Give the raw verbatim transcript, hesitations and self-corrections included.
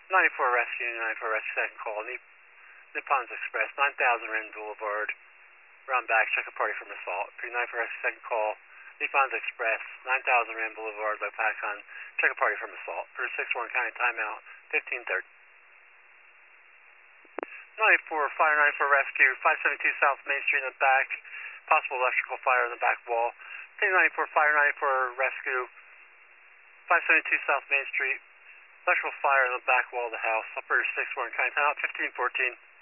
ninety-four Rescue, ninety-four Rescue, second call, Nip- Nippons Express, nine thousand Ren Boulevard, round back, check a party from assault. ninety-four Rescue, second call, Nippons Express, nine thousand Ren Boulevard, by Pacon, check a party from assault. For six one County timeout, fifteen thirty. ninety-four, Fire ninety-four Rescue, five seventy-two South Main Street in the back, possible electrical fire in the back wall. ninety-four, Fire ninety-four Rescue, five seventy-two South Main Street, electrical fire in the back wall of the house. Operator six one, County timeout, fifteen fourteen.